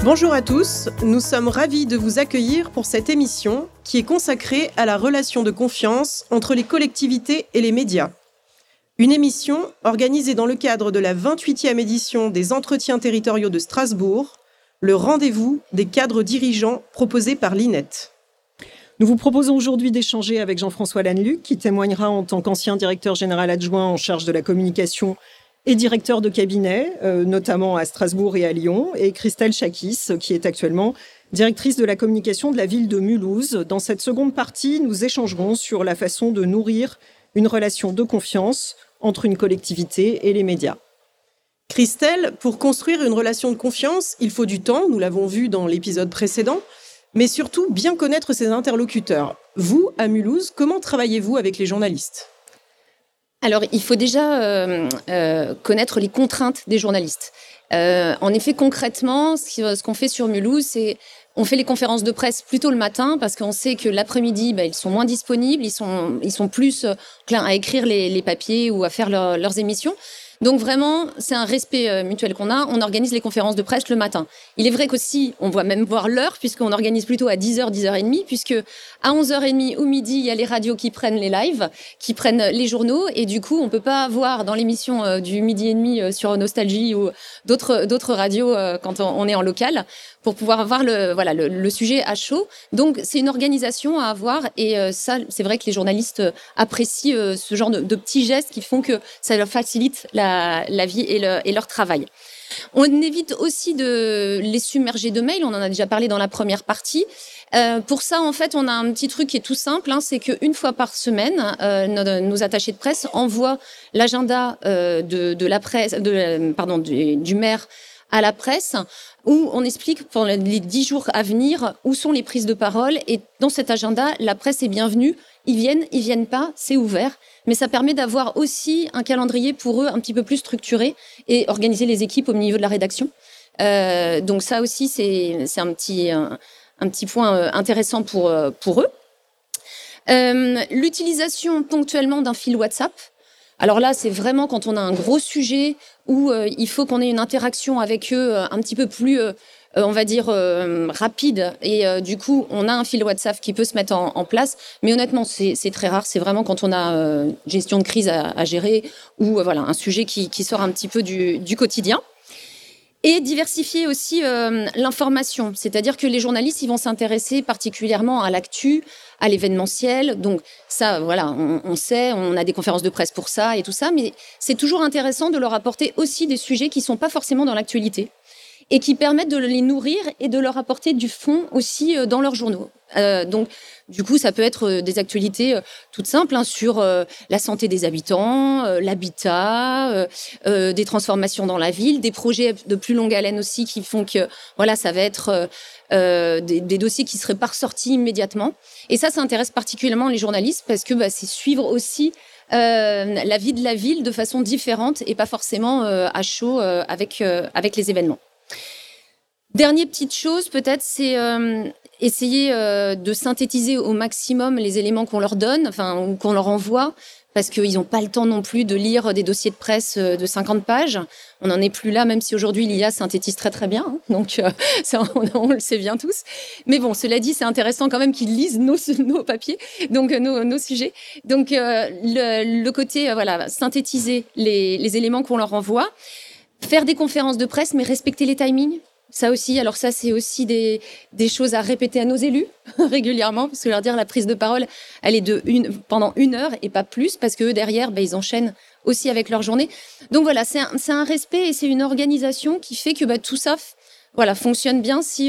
Bonjour à tous, nous sommes ravis de vous accueillir pour cette émission qui est consacrée à la relation de confiance entre les collectivités et les médias. Une émission organisée dans le cadre de la 28e édition des Entretiens territoriaux de Strasbourg, le rendez-vous des cadres dirigeants proposé par l'INET. Nous vous proposons aujourd'hui d'échanger avec Jean-François Lanneluc, qui témoignera en tant qu'ancien directeur général adjoint en charge de la communication et directeur de cabinet, notamment à Strasbourg et à Lyon, et Christelle Chakis, qui est actuellement directrice de la communication de la ville de Mulhouse. Dans cette seconde partie, nous échangerons sur la façon de nourrir une relation de confiance entre une collectivité et les médias. Christelle, pour construire une relation de confiance, il faut du temps, nous l'avons vu dans l'épisode précédent, mais surtout bien connaître ses interlocuteurs. Vous, à Mulhouse, comment travaillez-vous avec les journalistes ? Alors, il faut déjà connaître les contraintes des journalistes. En effet, concrètement, ce qu'on fait sur Mulhouse, c'est on fait les conférences de presse plutôt le matin parce qu'on sait que l'après-midi, ils sont moins disponibles, ils sont plus clins à écrire les papiers ou à faire leurs émissions. Donc vraiment, c'est un respect mutuel qu'on a. On organise les conférences de presse le matin. Il est vrai qu'aussi, on va même voir l'heure, puisqu'on organise plutôt à 10h, 10h30, puisque à 11h30 ou midi, il y a les radios qui prennent les lives, qui prennent les journaux, et du coup, on peut pas voir dans l'émission du midi et demi sur Nostalgie ou d'autres radios quand on est en local, pour pouvoir avoir le sujet à chaud. Donc, c'est une organisation à avoir, et ça, c'est vrai que les journalistes apprécient ce genre de petits gestes qui font que ça leur facilite la vie et leur travail. On évite aussi de les submerger de mails, on en a déjà parlé dans la première partie. Pour ça, en fait, on a un petit truc qui est tout simple, c'est qu'une fois par semaine, nos attachés de presse envoient l'agenda de la presse, du maire à la presse, où on explique pendant les 10 jours à venir où sont les prises de parole. Et dans cet agenda, la presse est bienvenue. Ils viennent pas, c'est ouvert. Mais ça permet d'avoir aussi un calendrier pour eux un petit peu plus structuré et organiser les équipes au niveau de la rédaction. Donc ça aussi, c'est un petit point intéressant pour eux. L'utilisation ponctuellement d'un fil WhatsApp. Alors là, c'est vraiment quand on a un gros sujet où il faut qu'on ait une interaction avec eux un petit peu plus, on va dire, rapide. Et du coup, on a un fil WhatsApp qui peut se mettre en place. Mais honnêtement, c'est très rare. C'est vraiment quand on a gestion de crise à gérer ou un sujet qui sort un petit peu du quotidien. Et diversifier aussi l'information, c'est-à-dire que les journalistes ils vont s'intéresser particulièrement à l'actu, à l'événementiel. Donc ça, on sait, on a des conférences de presse pour ça et tout ça, mais c'est toujours intéressant de leur apporter aussi des sujets qui sont pas forcément dans l'actualité et qui permettent de les nourrir et de leur apporter du fond aussi dans leurs journaux. Donc, du coup, ça peut être des actualités toutes simples sur la santé des habitants, l'habitat, des transformations dans la ville, des projets de plus longue haleine aussi qui font que, ça va être des dossiers qui seraient pas ressortis immédiatement. Et ça intéresse particulièrement les journalistes parce que c'est suivre aussi la vie de la ville de façon différente et pas forcément à chaud avec les événements. Dernière petite chose, peut-être, c'est essayer de synthétiser au maximum les éléments qu'on leur donne, ou qu'on leur envoie, parce qu'ils n'ont pas le temps non plus de lire des dossiers de presse de 50 pages. On n'en est plus là, même si aujourd'hui l'IA synthétise très très bien, donc ça, on le sait bien tous. Mais bon, cela dit, c'est intéressant quand même qu'ils lisent nos papiers, donc nos sujets. Donc le côté, synthétiser les éléments qu'on leur envoie, faire des conférences de presse, mais respecter les timings. Ça aussi, alors ça, c'est aussi des choses à répéter à nos élus régulièrement, parce que leur dire la prise de parole, elle est pendant 1 heure et pas plus, parce que derrière, ils enchaînent aussi avec leur journée. Donc c'est un respect et c'est une organisation qui fait que tout ça, fonctionne bien si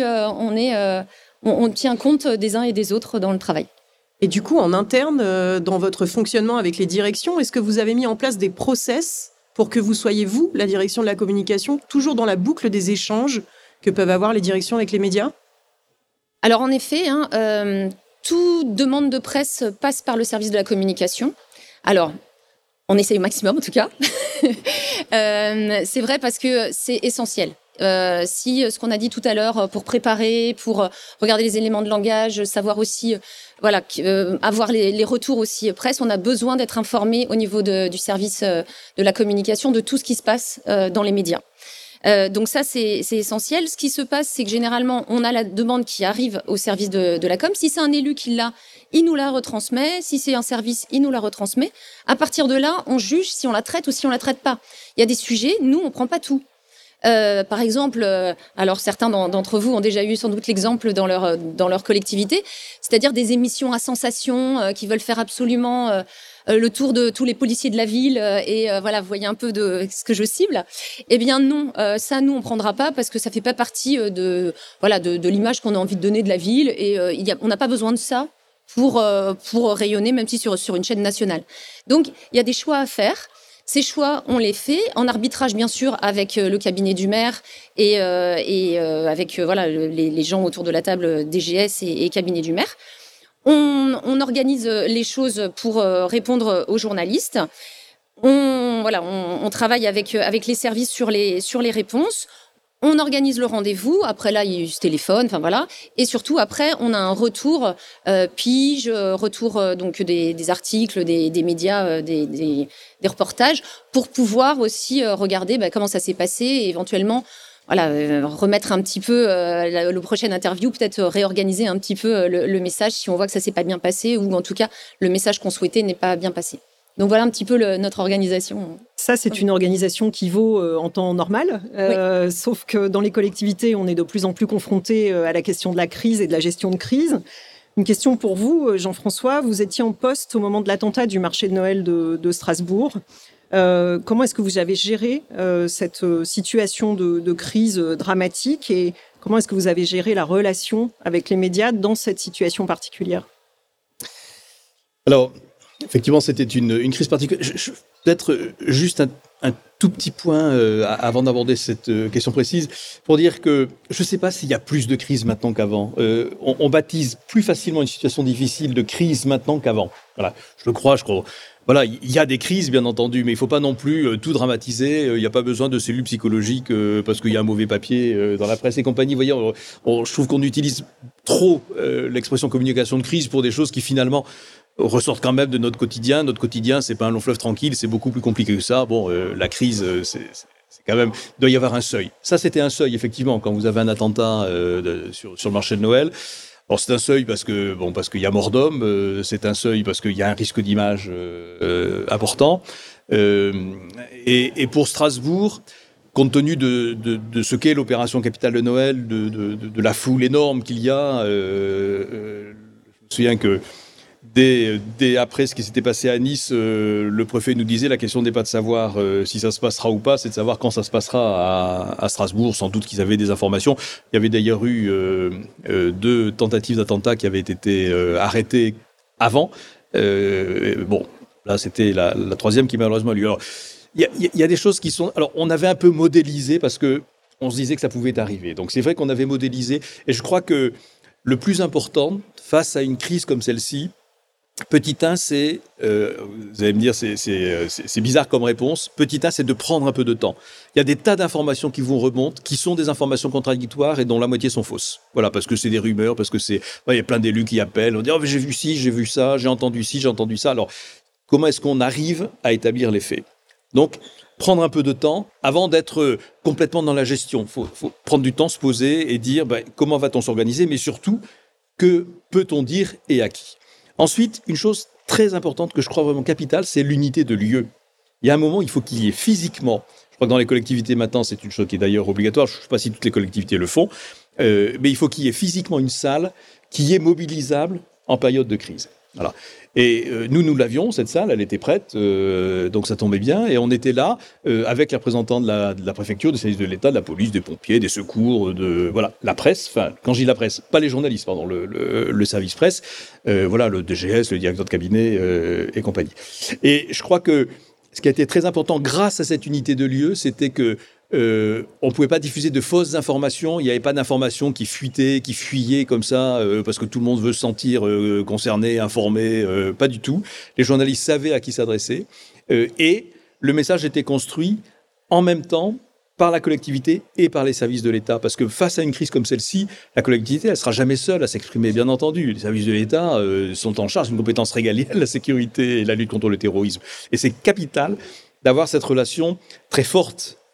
on tient compte des uns et des autres dans le travail. Et du coup, en interne, dans votre fonctionnement avec les directions, est-ce que vous avez mis en place des process pour que vous soyez, vous, la direction de la communication, toujours dans la boucle des échanges que peuvent avoir les directions avec les médias ? Alors en effet, toute demande de presse passe par le service de la communication. Alors, on essaye au maximum en tout cas. C'est vrai parce que c'est essentiel. Si ce qu'on a dit tout à l'heure pour préparer, pour regarder les éléments de langage, savoir aussi avoir les retours aussi presse, on a besoin d'être informé au niveau du service de la communication de tout ce qui se passe dans les médias. Donc ça, c'est essentiel. Ce qui se passe, c'est que généralement, on a la demande qui arrive au service de la com. Si c'est un élu qui l'a, il nous la retransmet. Si c'est un service, il nous la retransmet. À partir de là, on juge si on la traite ou si on la traite pas. Il y a des sujets, nous, on prend pas tout. Par exemple, alors certains d'entre vous ont déjà eu sans doute l'exemple dans leur collectivité, c'est-à-dire des émissions à sensation qui veulent faire absolument le tour de tous les policiers de la ville et voilà, vous voyez un peu de ce que je cible. Eh bien non, ça nous on prendra pas parce que ça fait pas partie de l'image qu'on a envie de donner de la ville et on n'a pas besoin de ça pour rayonner, même si sur une chaîne nationale. Donc il y a des choix à faire. Ces choix, on les fait en arbitrage, bien sûr, avec le cabinet du maire et avec les gens autour de la table DGS et cabinet du maire. On organise les choses pour répondre aux journalistes. On travaille avec les services sur les réponses. On organise le rendez-vous. Après là, il se téléphone. Enfin voilà. Et surtout après, on a un retour retour donc des articles, des médias, des reportages pour pouvoir aussi regarder comment ça s'est passé et éventuellement remettre un petit peu le prochaine interview, peut-être réorganiser un petit peu le message si on voit que ça s'est pas bien passé ou en tout cas le message qu'on souhaitait n'est pas bien passé. Donc voilà un petit peu notre organisation. Ça, c'est une organisation qui vaut en temps normal, Oui. Sauf que dans les collectivités, on est de plus en plus confronté à la question de la crise et de la gestion de crise. Une question pour vous, Jean-François. Vous étiez en poste au moment de l'attentat du marché de Noël de Strasbourg. Comment est-ce que vous avez géré cette situation de crise dramatique et comment est-ce que vous avez géré la relation avec les médias dans cette situation particulière ? Alors, effectivement, c'était une crise particulière. Peut-être juste un tout petit point avant d'aborder cette question précise, pour dire que je ne sais pas s'il y a plus de crises maintenant qu'avant. On baptise plus facilement une situation difficile de crise maintenant qu'avant. Voilà, je le crois, je crois. Voilà, il y a des crises, bien entendu, mais il ne faut pas non plus tout dramatiser. Il n'y a pas besoin de cellules psychologiques parce qu'il y a un mauvais papier dans la presse et compagnie. Vous voyez, je trouve qu'on utilise trop l'expression communication de crise pour des choses qui finalement ressortent quand même de notre quotidien. Notre quotidien, c'est pas un long fleuve tranquille, c'est beaucoup plus compliqué que ça. Bon, la crise, c'est quand même, il doit y avoir un seuil. Ça, c'était un seuil, effectivement, quand vous avez un attentat sur le marché de Noël. Alors, c'est un seuil parce qu'il y a mort d'homme, c'est un seuil parce qu'il y a un risque d'image important. Et pour Strasbourg, compte tenu de ce qu'est l'opération Capitale de Noël, de la foule énorme qu'il y a, je me souviens que dès après ce qui s'était passé à Nice, le préfet nous disait la question n'est pas de savoir si ça se passera ou pas, c'est de savoir quand ça se passera à Strasbourg. Sans doute qu'ils avaient des informations. Il y avait d'ailleurs eu 2 tentatives d'attentat qui avaient été arrêtées avant. Bon, là c'était la 3e qui malheureusement a eu lieu. Alors, il y a des choses qui sont... Alors, on avait un peu modélisé parce que on se disait que ça pouvait arriver. Donc, c'est vrai qu'on avait modélisé. Et je crois que le plus important face à une crise comme celle-ci, petit 1, c'est, vous allez me dire, c'est bizarre comme réponse. Petit 1, c'est de prendre un peu de temps. Il y a des tas d'informations qui vous remontent, qui sont des informations contradictoires et dont la moitié sont fausses. Voilà, parce que c'est des rumeurs, parce que il y a plein d'élus qui appellent, on dit, oh, j'ai vu ci, j'ai vu ça, j'ai entendu ci, j'ai entendu ça. Alors, comment est-ce qu'on arrive à établir les faits ? Donc, prendre un peu de temps avant d'être complètement dans la gestion. Faut prendre du temps, se poser et dire comment va-t-on s'organiser, mais surtout, que peut-on dire et à qui ? Ensuite, une chose très importante que je crois vraiment capitale, c'est l'unité de lieu. Il y a un moment, il faut qu'il y ait physiquement, je crois que dans les collectivités maintenant, c'est une chose qui est d'ailleurs obligatoire, je ne sais pas si toutes les collectivités le font, mais il faut qu'il y ait physiquement une salle qui est mobilisable en période de crise. Voilà. Et nous l'avions, cette salle, elle était prête, donc ça tombait bien, et on était là avec les représentants de la préfecture, des services de l'État, de la police, des pompiers, des secours, la presse, enfin, quand je dis la presse, pas les journalistes, pardon, le service presse, le DGS, le directeur de cabinet et compagnie. Et je crois que ce qui a été très important grâce à cette unité de lieu, c'était que on ne pouvait pas diffuser de fausses informations. Il n'y avait pas d'informations qui fuitaient, qui fuyaient comme ça, parce que tout le monde veut se sentir concerné, informé. Pas du tout. Les journalistes savaient à qui s'adresser. Et le message était construit en même temps par la collectivité et par les services de l'État. Parce que face à une crise comme celle-ci, la collectivité, elle ne sera jamais seule à s'exprimer, bien entendu. Les services de l'État sont en charge d'une compétence régalienne, la sécurité et la lutte contre le terrorisme. Et c'est capital d'avoir cette relation très forte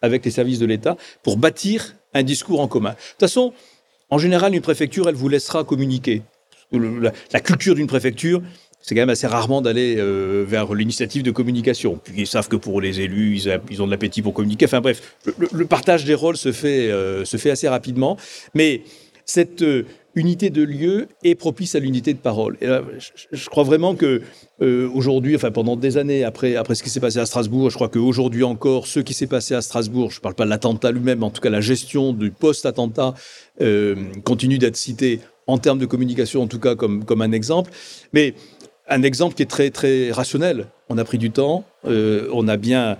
avec les services de l'État pour bâtir un discours en commun. De toute façon, en général, une préfecture, elle vous laissera communiquer. La culture d'une préfecture, c'est quand même assez rarement d'aller vers l'initiative de communication. Puis ils savent que pour les élus, ils ont de l'appétit pour communiquer. Enfin bref, le partage des rôles se fait assez rapidement. Mais cette unité de lieu est propice à l'unité de parole. Et là, je crois vraiment que aujourd'hui, enfin pendant des années après ce qui s'est passé à Strasbourg, je crois qu'aujourd'hui encore, ce qui s'est passé à Strasbourg, je ne parle pas de l'attentat lui-même, mais en tout cas la gestion du post-attentat continue d'être citée en termes de communication, en tout cas comme un exemple. Mais un exemple qui est très, très rationnel. On a pris du temps, on a bien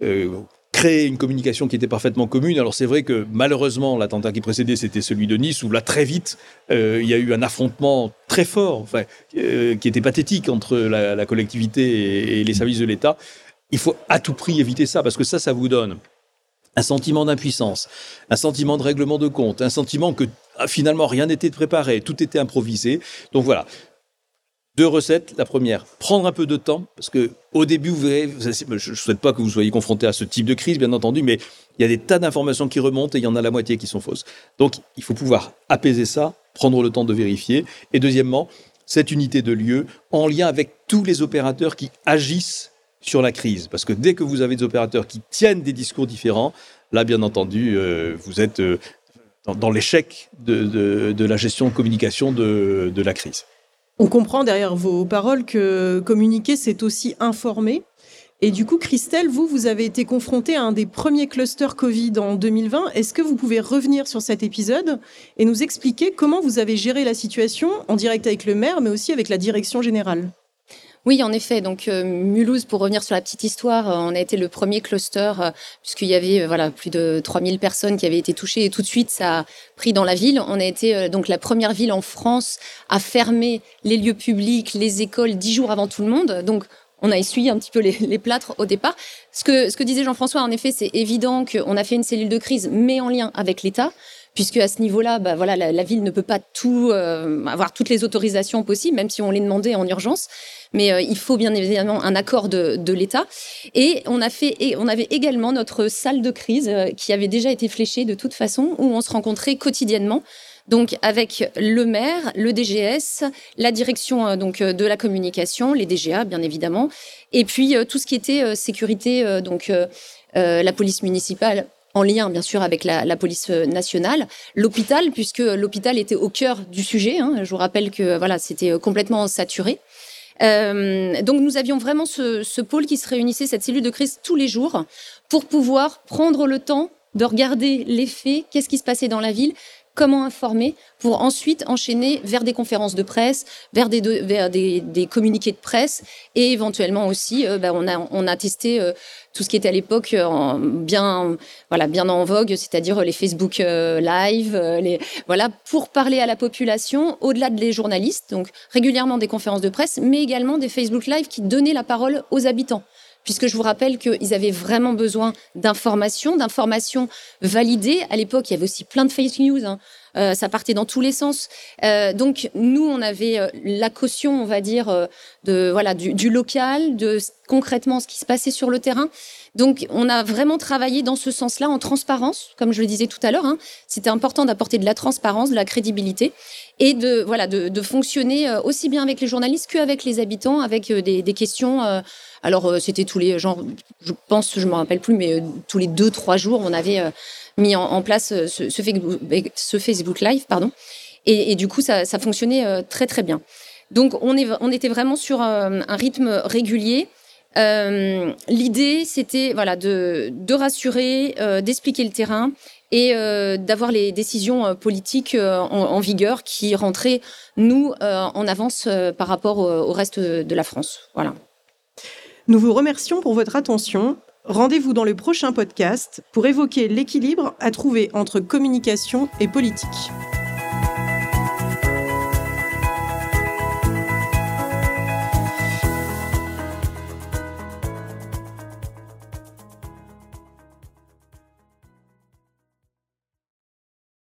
créé une communication qui était parfaitement commune. Alors c'est vrai que malheureusement, l'attentat qui précédait, c'était celui de Nice, où là, très vite, il y a eu un affrontement très fort, qui était pathétique entre la collectivité et les services de l'État. Il faut à tout prix éviter ça, parce que ça vous donne un sentiment d'impuissance, un sentiment de règlement de compte, un sentiment que finalement rien n'était préparé, tout était improvisé. Donc voilà. 2 recettes. La première, prendre un peu de temps, parce qu'au début, vous verrez, je ne souhaite pas que vous soyez confronté à ce type de crise, bien entendu, mais il y a des tas d'informations qui remontent et il y en a la moitié qui sont fausses. Donc, il faut pouvoir apaiser ça, prendre le temps de vérifier. Et deuxièmement, cette unité de lieu en lien avec tous les opérateurs qui agissent sur la crise. Parce que dès que vous avez des opérateurs qui tiennent des discours différents, là, bien entendu, vous êtes dans l'échec de la gestion de communication de la crise. On comprend derrière vos paroles que communiquer, c'est aussi informer. Et du coup, Christelle, vous avez été confrontée à un des premiers clusters Covid en 2020. Est-ce que vous pouvez revenir sur cet épisode et nous expliquer comment vous avez géré la situation en direct avec le maire, mais aussi avec la direction générale ? Oui, en effet. Donc, Mulhouse, pour revenir sur la petite histoire, on a été le premier cluster, puisqu'il y avait plus de 3000 personnes qui avaient été touchées. Et tout de suite, ça a pris dans la ville. On a été donc la première ville en France à fermer les lieux publics, les écoles 10 jours avant tout le monde. Donc, on a essuyé un petit peu les plâtres au départ. Ce que disait Jean-François, en effet, c'est évident qu'on a fait une cellule de crise, mais en lien avec l'État. Puisque à ce niveau-là, la ville ne peut pas avoir toutes les autorisations possibles, même si on les demandait en urgence. Mais il faut bien évidemment un accord de l'État. Et on avait également notre salle de crise qui avait déjà été fléchée de toute façon, où on se rencontrait quotidiennement. Donc avec le maire, le DGS, la direction de la communication, les DGA bien évidemment, et puis tout ce qui était sécurité, la police municipale, en lien, bien sûr, avec la police nationale, l'hôpital, puisque l'hôpital était au cœur du sujet. Je vous rappelle que c'était complètement saturé. Donc, nous avions vraiment ce pôle qui se réunissait, cette cellule de crise tous les jours, pour pouvoir prendre le temps de regarder les faits, qu'est-ce qui se passait dans la ville, comment informer, pour ensuite enchaîner vers des conférences de presse, vers des communiqués de presse, et éventuellement aussi, on a testé tout ce qui était à l'époque bien en vogue, c'est-à-dire les Facebook Live, pour parler à la population, au-delà des journalistes, donc régulièrement des conférences de presse, mais également des Facebook Live qui donnaient la parole aux habitants. Puisque je vous rappelle qu'ils avaient vraiment besoin d'informations validées. À l'époque, il y avait aussi plein de fake news. Ça partait dans tous les sens. Donc, nous, on avait la caution, on va dire, du local, de concrètement ce qui se passait sur le terrain. Donc, on a vraiment travaillé dans ce sens-là, en transparence, comme je le disais tout à l'heure. C'était important d'apporter de la transparence, de la crédibilité, et de fonctionner aussi bien avec les journalistes qu'avec les habitants, avec des questions. C'était tous les, je pense, je ne me rappelle plus, mais tous les 2-3 jours, on avait mis en place ce Facebook Live, pardon. Et du coup, ça fonctionnait très, très bien. Donc, on était vraiment sur un rythme régulier. L'idée, c'était de rassurer, d'expliquer le terrain et d'avoir les décisions politiques en vigueur qui rentraient, nous, en avance par rapport au reste de la France. Voilà. Nous vous remercions pour votre attention. Rendez-vous dans le prochain podcast pour évoquer l'équilibre à trouver entre communication et politique.